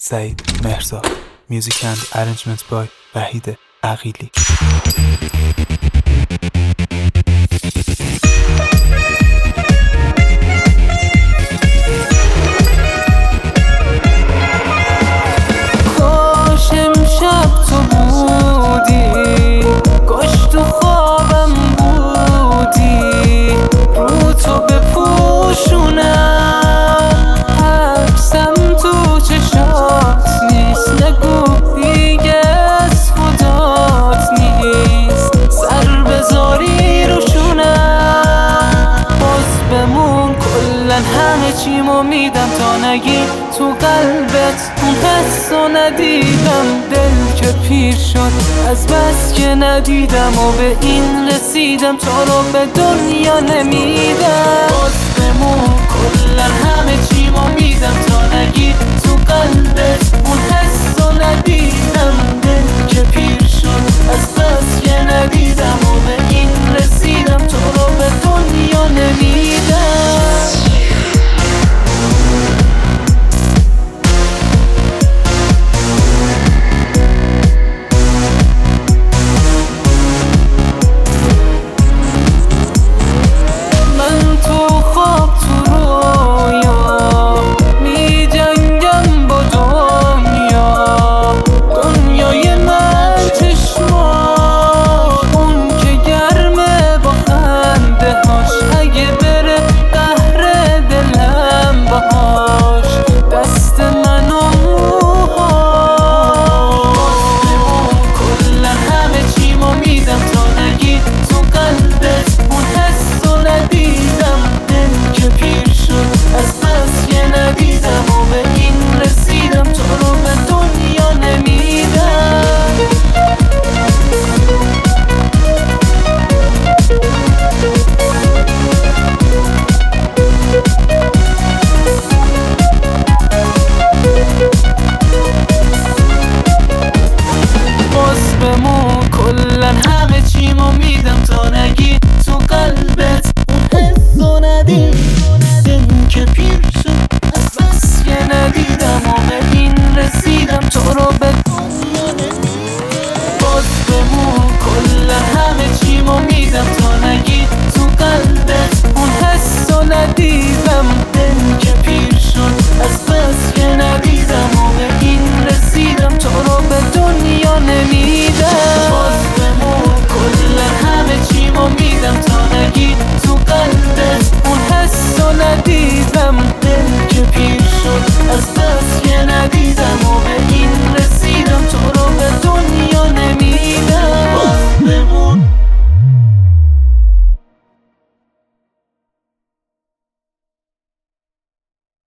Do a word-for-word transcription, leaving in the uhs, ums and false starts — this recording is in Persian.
سعید مهرزاد. Music and arrangement by وحید عقیلی. کاش امشب تو بودی، کاش تو خوابم بودی، رو تو بپوشونم حبسم تو چشات نیست، نگو دیگه از خدات نیست، سر بذاری روشونم، باز بمون کلن همه چیمو میدم تا نگی تو قلبت اون حسو ندیدم، دل که پیر شد از بس که ندیدم و به این رسیدم تو رو به دنیا نمیدم، باز بمون کلن همه چیمو میدم تا نگی